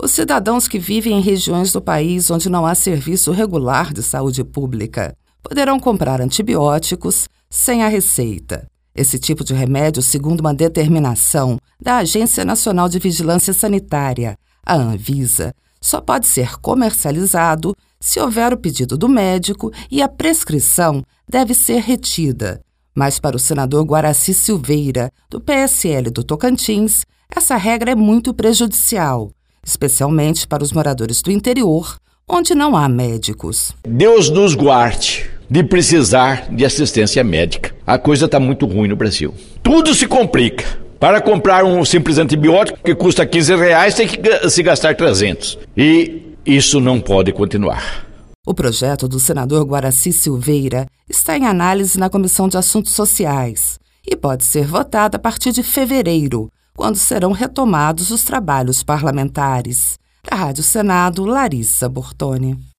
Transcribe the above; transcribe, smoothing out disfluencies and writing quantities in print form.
Os cidadãos que vivem em regiões do país onde não há serviço regular de saúde pública poderão comprar antibióticos sem a receita. Esse tipo de remédio, segundo uma determinação da Agência Nacional de Vigilância Sanitária, a Anvisa, só pode ser comercializado se houver o pedido do médico e a prescrição deve ser retida. Mas para o senador Guaraci Silveira, do PSL do Tocantins, essa regra é muito prejudicial, especialmente para os moradores do interior, onde não há médicos. Deus nos guarde de precisar de assistência médica. A coisa está muito ruim no Brasil. Tudo se complica. Para comprar um simples antibiótico que custa R$15, tem que se gastar 300. E isso não pode continuar. O projeto do senador Guaraci Silveira está em análise na Comissão de Assuntos Sociais e pode ser votado a partir de fevereiro, quando serão retomados os trabalhos parlamentares. Da Rádio Senado, Larissa Bortoni.